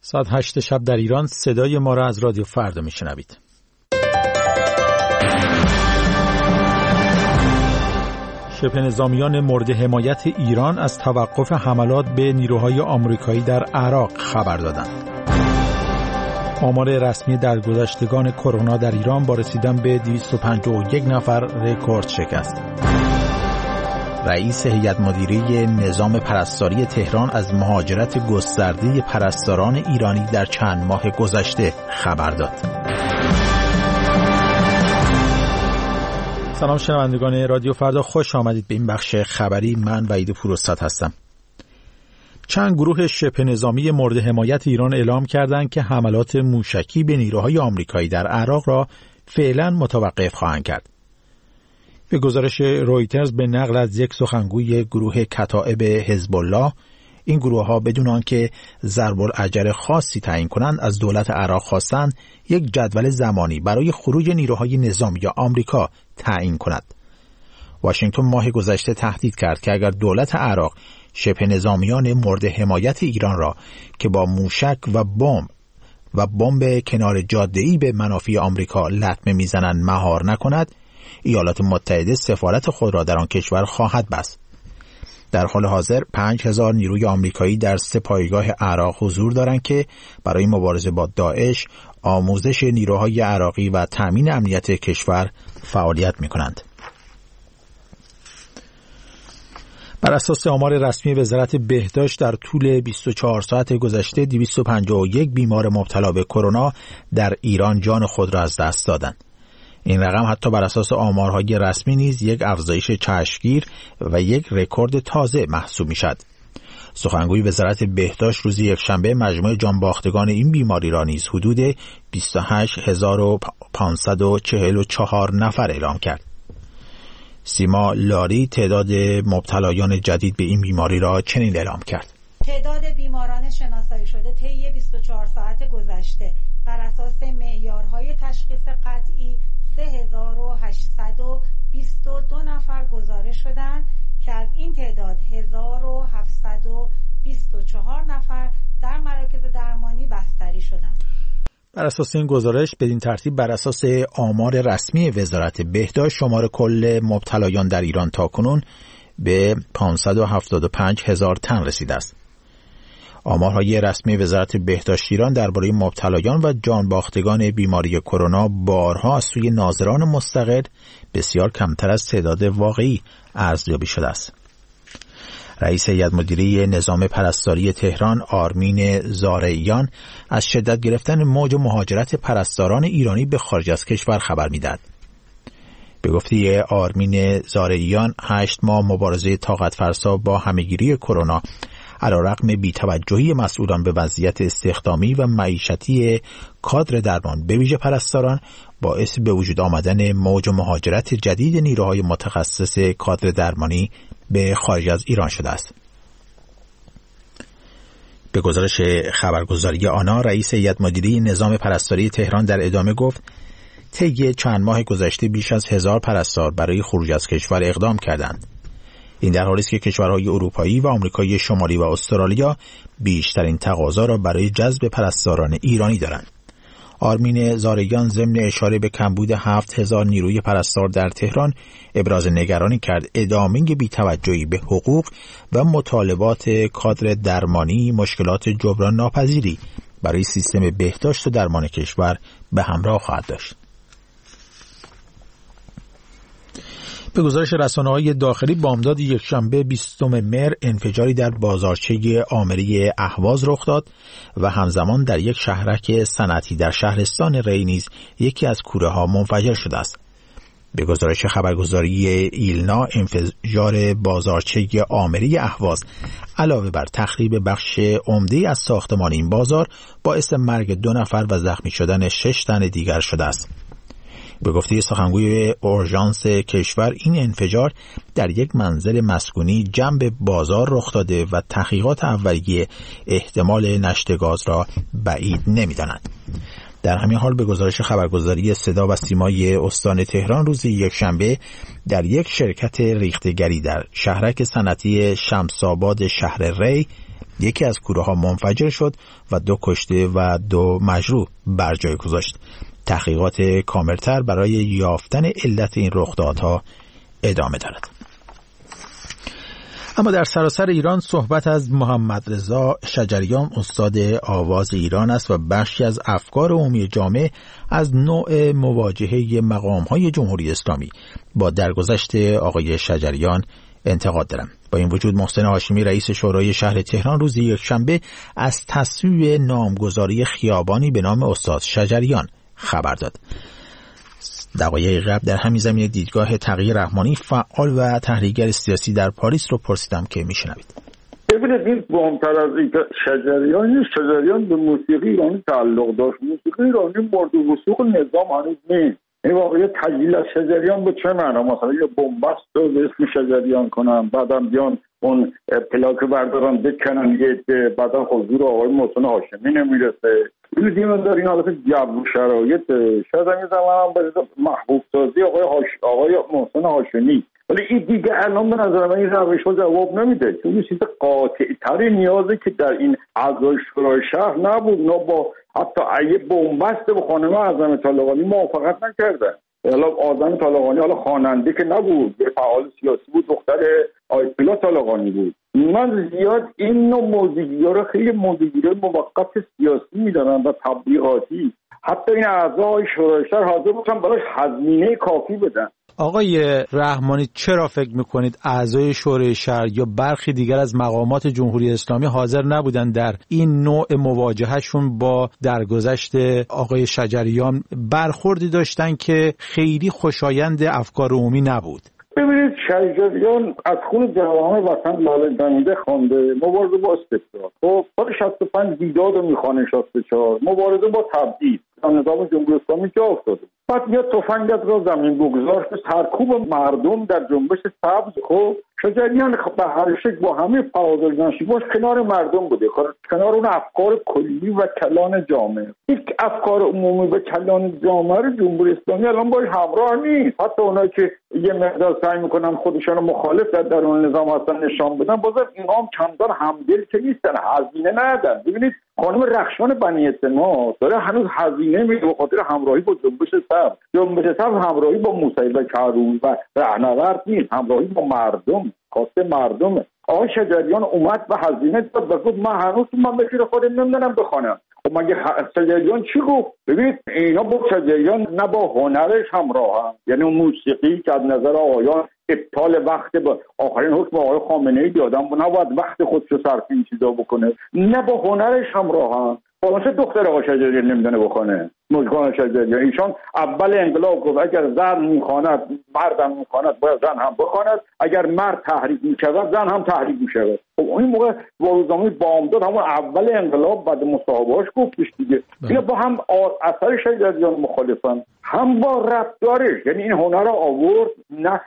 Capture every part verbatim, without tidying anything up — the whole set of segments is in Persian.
ساعت هشت شب در ایران صدای ما را از رادیو فردا میشنوید. شبه نظامیان مورد حمایت ایران از توقف حملات به نیروهای آمریکایی در عراق خبر دادند. آمار رسمی درگذشتگان کرونا در ایران با رسیدن به دویست و پنجاه و یک نفر رکورد شکست. رئیس هیئت مدیره نظام پرستاری تهران از مهاجرت گسترده پرستاران ایرانی در چند ماه گذشته خبر داد. سلام شنوندگان رادیو فردا، خوش آمدید به این بخش خبری. من وحید پوراستاد هستم. چند گروه شبه نظامی مورد حمایت ایران اعلام کردند که حملات موشکی به نیروهای آمریکایی در عراق را فعلا متوقف خواهند کرد. به گزارش رویترز به نقل از یک سخنگوی گروه کتائب حزب الله، این گروه ها بدون آنکه ضرب الاجل خاصی تعیین کنند از دولت عراق خواستند یک جدول زمانی برای خروج نیروهای نظامی آمریکا تعیین کند. واشنگتن ماه گذشته تهدید کرد که اگر دولت عراق شبه نظامیان مورد حمایت ایران را که با موشک و بمب و بمب کنار جاده‌ای به منافع آمریکا لطمه میزنند مهار نکند، ایالات متحده سفارت خود را در آن کشور خواهد بست. در حال حاضر پنج هزار نیروی آمریکایی در سه پایگاه عراق حضور دارند که برای مبارزه با داعش، آموزش نیروهای عراقی و تأمین امنیت کشور فعالیت می‌کنند. بر اساس آمار رسمی وزارت بهداشت در طول بیست و چهار ساعت گذشته دویست و پنجاه و یک بیمار مبتلا به کرونا در ایران جان خود را از دست دادند. این رقم حتی بر اساس آمارهای رسمی نیز یک افزایش چشمگیر و یک رکورد تازه محسوب می‌شود. سخنگوی وزارت بهداشت روز یکشنبه مجموع جانباختگان این بیماری را نیز حدود بیست و هشت هزار و پانصد و چهل و چهار نفر اعلام کرد. سیما لاری تعداد مبتلایان جدید به این بیماری را چنین اعلام کرد: تعداد بیماران شناسایی شده طی بیست و چهار ساعت گذشته بر اساس معیارهای تشخیص قطعی سه هزار و هشتصد و بیست و دو نفر گزارش شدند که از این تعداد هزار و هفتصد و بیست و چهار نفر در مراکز درمانی بستری شدند. بر اساس این گزارش بدین ترتیب بر اساس آمار رسمی وزارت بهداشت شمار کل مبتلایان در ایران تاکنون به پانصد و هفتاد و پنج هزار تن رسیده است. آمارهای رسمی وزارت بهداشت ایران درباره مبتلایان و جانباختگان بیماری کرونا بارها از سوی ناظران مستقل بسیار کمتر از تعداد واقعی ارزیابی شده است. رئیس هیئت مدیره نظام پرستاری تهران آرمین زارعیان از شدت گرفتن موج مهاجرت پرستاران ایرانی به خارج از کشور خبر می‌دهد. به گفته آرمین زارعیان، هشت ماه مبارزه طاقت فرسا با همهگیری کرونا علیرغم بی‌توجهی مسئولان به وضعیت استخدامی و معیشتی کادر درمان به ویژه پرستاران باعث به وجود آمدن موج مهاجرت جدید نیروهای متخصص کادر درمانی به خارج از ایران شده است. به گزارش خبرگزاری آنا، رئیس هیئت مدیره نظام پرستاری تهران در ادامه گفت: طی چند ماه گذشته بیش از هزار پرستار برای خروج از کشور اقدام کردند. این در حالی است که کشورهای اروپایی و آمریکای شمالی و استرالیا بیشترین تقاضا را برای جذب پرستاران ایرانی دارند. آرمین زارعیان ضمن اشاره به کمبود هفت هزار نیروی پرستار در تهران ابراز نگرانی کرد ادامه بی‌توجهی به حقوق و مطالبات کادر درمانی مشکلات جبران ناپذیری برای سیستم بهداشت و درمان کشور به همراه خواهد داشت. به گزارش رسانه‌های داخلی بامداد یکشنبه بیستم مهر انفجاری در بازارچه آمری اهواز رخ داد و همزمان در یک شهرک صنعتی در شهرستان ری نیز یکی از کوره‌ها منفجر شده است. به گزارش خبرگزاری ایلنا، انفجار بازارچه آمری اهواز علاوه بر تخریب بخش عمده از ساختمان این بازار باعث مرگ دو نفر و زخمی شدن شش تن دیگر شده است. به گفته سخنگوی اورژانس کشور، این انفجار در یک منزل مسکونی جنب بازار رخ داده و تحقیقات اولیه احتمال نشت گاز را بعید نمی‌دانند. در همین حال به گزارش خبرگزاری صدا و سیمای استان تهران روز یکشنبه در یک شرکت ریختگری در شهرک صنعتی شمس‌آباد شهر ری یکی از کوره ها منفجر شد و دو کشته و دو مجروح بر جای گذاشت. تحقیقات کاملتر برای یافتن علت این رخدادها ادامه دارد. اما در سراسر ایران صحبت از محمد رضا شجریان استاد آواز ایران است و بخشی از افکار عمومی جامعه از نوع مواجهه مقام‌های جمهوری اسلامی با درگذشت آقای شجریان انتقاد دارم. با این وجود محسن هاشمی رئیس شورای شهر تهران روز یکشنبه از تصویب نامگذاری خیابانی به نام استاد شجریان خبر داد. دقایق قبل در همین زمینه دیدگاه تقی رحمانی فعال و تحلیلگر سیاسی در پاریس رو پرسیدم که میشنوید. ببینید این مهمتر از این شجریان شجریان به موسیقی ایرانی تعلق داشت. موسیقی ایرانی مورد وثوق نظام هنوز نیست. این واقعا تجلیل از شجریان به چه معنا؟ مثلا یه بنبست رو به اسم شجریان کنن، بعدم بیان اون پلاک بردارن بکنن یه بعدا حضور آقای محسن هاشمی نمیرسه. این دیگه داره این حالت جو شرایط شاید این زمان هم باید محبوب سازی آقای, هاش... آقای محسن هاشمی، ولی این دیگه الان به نظر من این روش ها جواب نمیده، چون این چیز قاطع تری نیازه که در این اعضای شورای شهر نبود. نه با حتی ایه بنبست به خانم اعظم طالقانی موافقت نکردن. حالا اعظم طالقانی حالا خواننده که نبود، یه فعال سیاسی بود، دختر آیت الله طالقانی بود. من زیاد این نوع موضوعی‌ها رو خیلی موضوعی‌های موقت سیاسی می‌دونم و تبلیغاتی. حتی این اعضای شورای شهر حاضر بودن براش هزینه کافی بدن. آقای رحمانی چرا فکر میکنید اعضای شورای شهر یا برخی دیگر از مقامات جمهوری اسلامی حاضر نبودن در این نوع مواجهشون با درگذشت آقای شجریان برخوردی داشتن که خیلی خوشایند افکار عمومی نبود؟ ببینید شجریان از خون جوامع وطن لاله دمیده خوانده، مبارزه با استبداد، خب سال شصت و پنج دیداد رو میخوانه، شصت و چهار مبارزه با تبعید نظام جمهوری اسلامی جا افتاده، بعد میاد تفنگت را زمین بگذار که سرکوب مردم در جنبش سبز. خب شجریان به هر شکل با همه فعال نشیباش کنار مردم بوده، کنار اون افکار کلی و کلان جامعه. یک افکار عمومی و کلان جامعه رو جمهوری اسلامی الان باش همراه نیست. حتی اونایی که یه مقدار سعی میکنن خودشون مخالف در درون نظام هستن نشان بدن، بازم اینا هم چندان همدل که نیستن، هزینه ندن. ببینید خانم رخشان بنی اعتماد داره هنوز هزینه میده به خاطر همراهی با جنبش سبز. جنبش سبز همراهی با موسوی کروبی و رهنورد نیست، همراهی با مردم، خواسته مردمه. آقای شجریان اومد و هزینه داد و گفت من هنوز من به خیر خودم نمیدونم بخوانم. خب مگه شجریان چی گفت؟ ببینید اینا با شجریان نه با هنرش همراه هم، یعنی اون موسیقی که از نظر آقایان ابطال وقت با آخرین حکم آقای خامنه‌ای بیادم نباید وقت خودش رو صرف این چیزا بکنه، نه با هنرش همراه هم. باشه دختر آقای شجریان نمیدونه بخونه. مجگان شجریان ایشان اول انقلاب گفت اگر زن میخواند مردم میخواند باید زن هم بخواند، اگر مرد تحریک میشود زن هم تحریک میشود. خب این موقع با روزنامه بامداد همون اول انقلاب بعد مصاحبه‌اش گفتش دیگه. اینا با هم اثر شجریان مخالفن، هم با رفتارش. یعنی این هنر آورد نه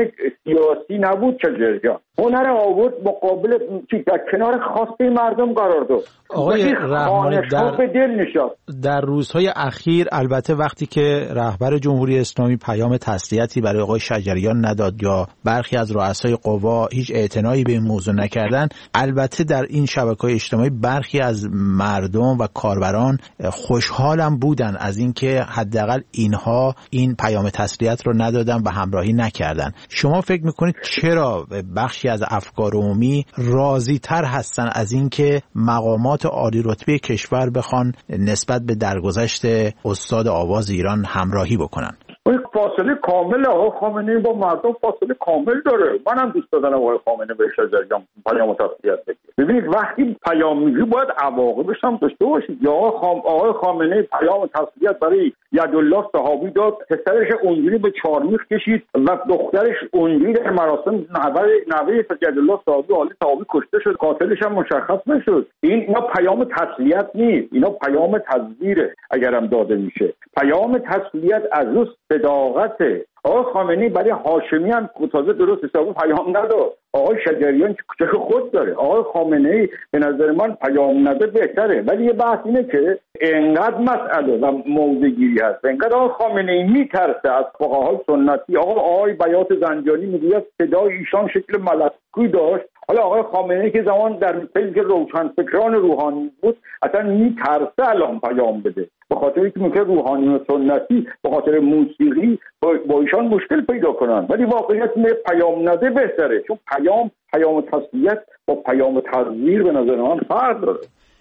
سیاسی نبود شجریان، هنر آورد مقابل چی در کنار خواسته مردم قرار داد. آقای رحمانی در به دل نشاند. در روزهای اخیر البته وقتی که رهبر جمهوری اسلامی پیام تسلیتی برای آقای شجریان نداد یا برخی از رؤسای قوا هیچ اعتنایی به این موضوع نکردن، البته در این شبکه‌های اجتماعی برخی از مردم و کاربران خوشحالم بودن از اینکه حداقل اینها این پیام تسلیت رو ندادن و همراهی نکردن. شما فکر میکنید چرا بخشی از افکار عمومی راضی تر هستن از اینکه مقامات عالی رتبه کشور بخوان نسبت به درگذشت استاد آواز ایران همراهی بکنن؟ این فاصله کامل آقای خامنه‌ای با مردم فاصله کامل داره. منم دوست دارم آقای خامنه‌ای به شجریان پیام تسلیت بگه. ببینید وقتی پیام میگی باید عواقبش هم داشته باشید. یا آقای خامنه‌ای پیام تسلیت برای یدالله صحابی داد، پسرش اونجوری به چارمیخ کشید و دخترش اونجوری در مراسم نوه نوه یدالله صحابی عالی صحابی کشته شد، قاتلش هم مشخص نشد. این اینا پیام تسلیت نیست، اینا پیام تزویره. اگرم داده میشه پیام تسلیت از روز صداقته. آقای خامنه‌ای برای هاشمی هم تازه درست حسابی پیام نداد. آقای شجریان که کوچه خود داره. آقای خامنه‌ای به نظر من پیام نده بهتره. ولی یه بحث اینه که انقدر مسئله و موضع‌گیری هست، انقدر آقای خامنه‌ای میترسه از فقهای سنتی. آقا آقای بیات زنجانی میگه صدای ایشان شکل ملکوتی داشت، حالا آقای خامنه‌ای که زمان در پی روشنفکران روحانی بود اصلا میترسه الان پیام بده، به خاطر اینکه ممکن روحانی و سنتی به خاطر موسیقی با, با ایشان مشکل پیدا کنن، ولی واقعیت اینه پیام نده بهتره، چون پیام پیام تسلیت با پیام تزویر به نظر من فرق داره.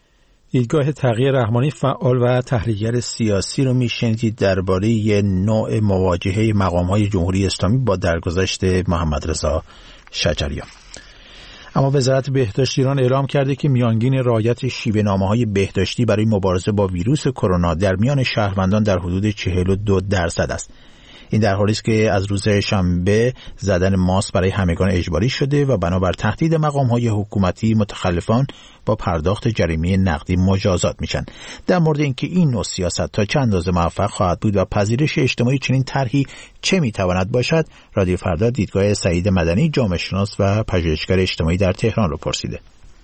دیدگاه تقی رحمانی فعال و تحلیلگر سیاسی رو میشنیدید درباره یه نوع مواجهه مقام‌های جمهوری اسلامی با درگذشت محمد رضا شجریان. اما وزارت بهداشت ایران اعلام کرده که میانگین رعایت شیوه‌نامه‌های بهداشتی برای مبارزه با ویروس کرونا در میان شهروندان در حدود چهل و دو درصد است. این در حالی است که از روز شنبه زدن ماسک برای همگان اجباری شده و بنابر تهدید مقام‌های حکومتی متخلفان با پرداخت جریمه نقدی مجازات میشن. در مورد اینکه این نوع سیاست تا چند اندازه موفق خواهد بود و پذیرش اجتماعی چنین طرحی چه میتواند باشد، رادیو فردا دیدگاه سعید مدنی جامعه شناس و پژوهشگر اجتماعی در تهران رو پرسیده.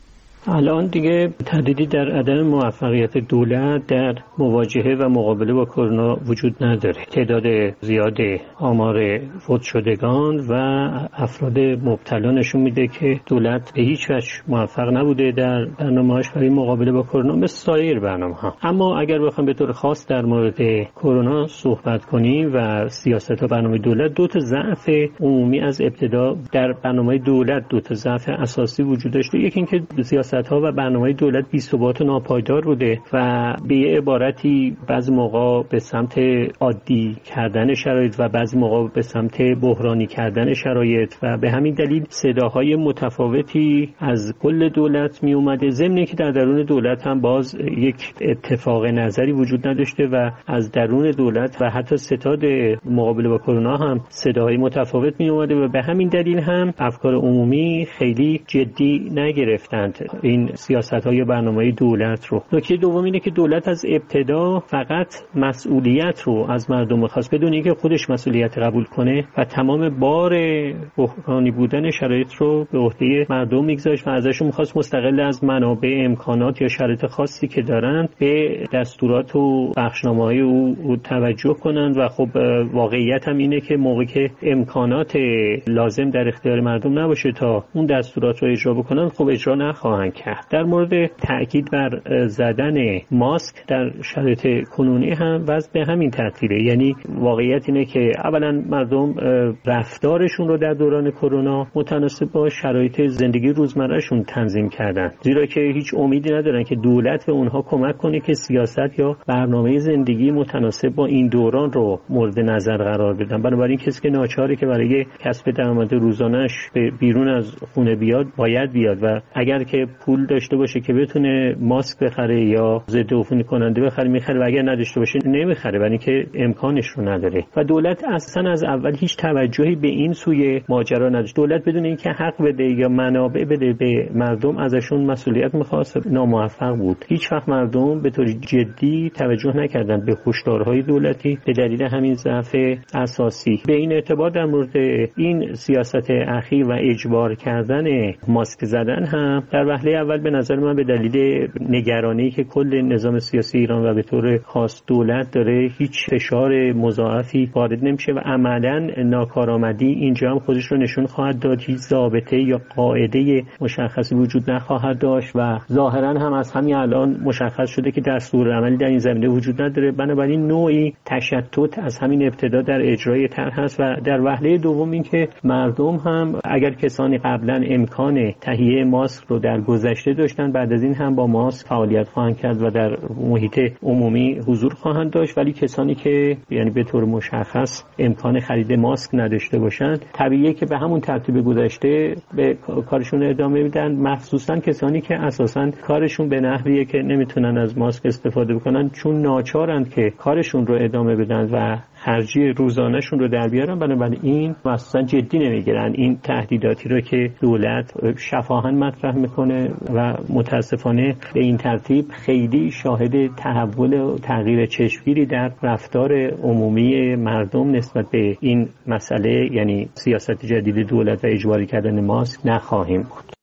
الان دیگه تردیدی در عدم موفقیت دولت در مواجهه و مقابله با کرونا وجود نداره. تعداد زیاد آمار فوت شدگان و افراد مبتلا نشون میده که دولت به هیچ وجه موفق نبوده در برنامه‌هاش برای مقابله با کرونا مثل سایر برنامه‌ها. اما اگر بخوایم به طور خاص در مورد کرونا صحبت کنیم و سیاست و برنامه دولت، دو تا ضعف عمومی از ابتدا در برنامه دولت دو تا ضعف اساسی وجود داشته. یکی اینکه سیاست ها و برنامه دولت بی‌ثبات و ناپایدار بوده و به یه عبارتی بعضی موقع به سمت عادی کردن شرایط و بعضی موقع به سمت بحرانی کردن شرایط و به همین دلیل صداهای متفاوتی از کل دولت می اومده، ضمن که در درون دولت هم باز یک اتفاق نظری وجود نداشته و از درون دولت و حتی ستاد مقابله با کرونا هم صداهای متفاوت می اومده و به همین دلیل هم افکار عمومی خیلی جدی نگرفتند این سیاست‌های برنامه‌های دولت رو. نکته دوم اینه که دولت از ابتدا فقط مسئولیت رو از مردم می‌خواست بدون اینکه خودش مسئولیت قبول کنه و تمام بار بحرانی بودن شرایط رو به عهده مردم می‌گذاشت و ازشون می‌خواست مستقل از منابع، امکانات یا شرایط خاصی که دارند به دستورات و بخشنامه‌های او توجه کنند و خب واقعیت هم اینه که موقعی که امکانات لازم در اختیار مردم نباشه تا اون دستورات رو اجرا بکنن، خب اجرا نخواهند کرد. در مورد تأکید بر زدن ماسک در شرایط کنونی هم وضع به همین ترتیبه. یعنی واقعیت اینه که اولا مردم رفتارشون رو در دوران کرونا متناسب با شرایط زندگی روزمرهشون تنظیم کردن، زیرا که هیچ امیدی ندارن که دولت به اونها کمک کنه که سیاست یا برنامه زندگی متناسب با این دوران رو مورد نظر قرار بدن. بنابراین کسی که ناچاره که برای کسب درآمد روزانه‌اش به بیرون از خونه بیاد باید بیاد و اگر که پول داشته باشه که بتونه ماسک بخره یا ضد عفونی کننده بخره میخره و اگر نداشته باشه نمیخره، برای اینکه امکانش رو نداره. و دولت اصلا از اول هیچ توجهی به این سوی ماجرا نداشت. دولت بدون اینکه حق بده یا منابع بده به مردم ازشون مسئولیت میخواست، ناموفق بود. هیچ وقت مردم به طور جدی توجه نکردن به هشدارهای دولتی به دلیل همین ضعف اساسی. به این اعتبار در مورد این سیاست اخیر و اجبار کردن ماسک زدن هم در وهله اول به نظر من به دلیل نگرانی که کل نظام سیاسی ایران و به طور خاص دولت داره هیچ فشار مضاعفی وارد نمیشه و عملاً ناکارآمدی اینجا هم خودش رو نشون خواهد داد. هیچ ضابطه یا قاعده مشخصی وجود نخواهد داشت و ظاهراً هم از همین الان مشخص شده که دستورالعملی در این زمینه وجود نداره. بنابراین نوعی تشتت از همین ابتدا در اجرای طرح هست و در وهله دوم این که مردم هم اگر کسانی قبلا امکان تهیه ماسک رو در گذشته داشتن، بعد از این هم با ماسک فعالیت خواهند کرد و در محیط عمومی حضور خواهند داشت. ولی کسانی که یعنی به طور مشخص امکان خرید ماسک نداشته باشند، طبیعیه که به همون ترتیب گذشته به کارشون ادامه میدن، مخصوصا کسانی که اساساً کارشون به نحویه که نمیتونن از ماسک استفاده بکنن چون ناچارند که کارشون رو ادامه بدن و خرجی روزانه‌شون رو در بیارن. بنابراین اصلا جدی نمیگیرن این تهدیداتی رو که دولت شفاهاً مطرح میکنه و متاسفانه به این ترتیب خیلی شاهد تحول و تغییر چشمگیری در رفتار عمومی مردم نسبت به این مسئله، یعنی سیاست جدید دولت و اجباری کردن ماسک نخواهیم بود.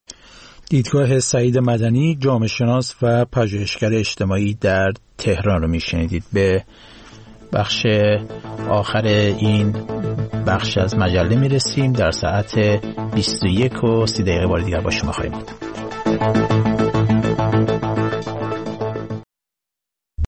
دیدگاه سعید مدنی جامعه شناس و پژوهشگر اجتماعی در تهران رو میشنیدید. به بخش آخر این بخش از مجله میرسیم. در ساعت بیست و یک و سی دقیقه بار دیگر با شما خواهیم بود.